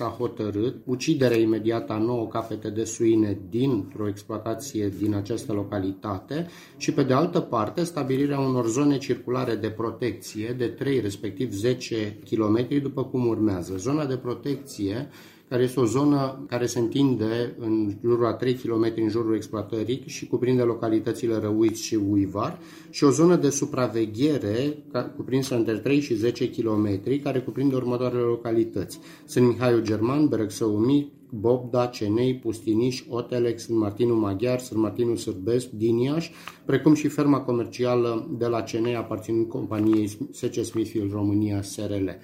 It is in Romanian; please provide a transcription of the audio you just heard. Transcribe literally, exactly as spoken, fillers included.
s-a hotărât uciderea imediată a nouă capete de suine dintr-o exploatație din această localitate și, pe de altă parte, stabilirea unor zone circulare de protecție de trei, respectiv zece kilometri, după cum urmează. Zona de protecție, care este o zonă care se întinde în jurul a trei kilometri în jurul exploatării și cuprinde localitățile Răuiți și Uivar, și o zonă de supraveghere cuprinsă între trei și zece kilometri, care cuprinde următoarele localități: Sân Mihaiu German, Berăxău Mic, Bobda, Cenei, Pustiniș, Otelec, Sân Martinu Maghiar, Sân Martinu Sârbesc din Iași, precum și ferma comercială de la Cenei, aparținând companiei S C Smithfield România S R L.